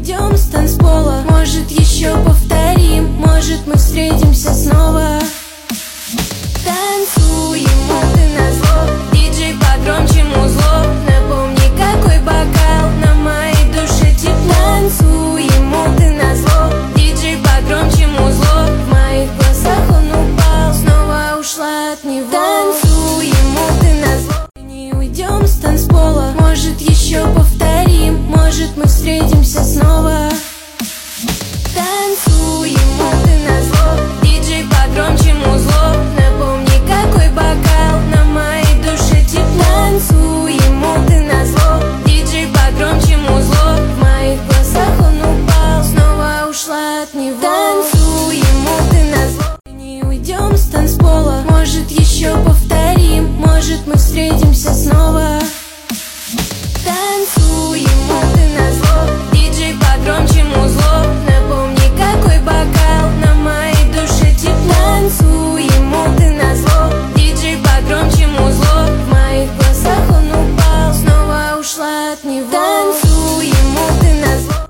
уйдем с танцпола. Может, еще повторим, может, мы встретимся снова. Танцуем, ты назло, диджей погромче музло. Напомни, какой бокал, на моей душе тепло. Танцуем, ты назло, диджей погромче музло. В моих глазах он упал, снова ушла от него. Танцуем, ты назло, не уйдем с танцпола. Может, еще повторим, может, мы встретимся снова. Танцуем, ты назло, диджей погромче музло. Напомни, какой бокал, на моей душе тепло. Танцуем, ты назло, диджей погромче музло. В моих глазах он упал, снова ушла от него. Танцуем, ты назло, не уйдем с танцпола. Может, еще повторим, может, мы встретимся снова.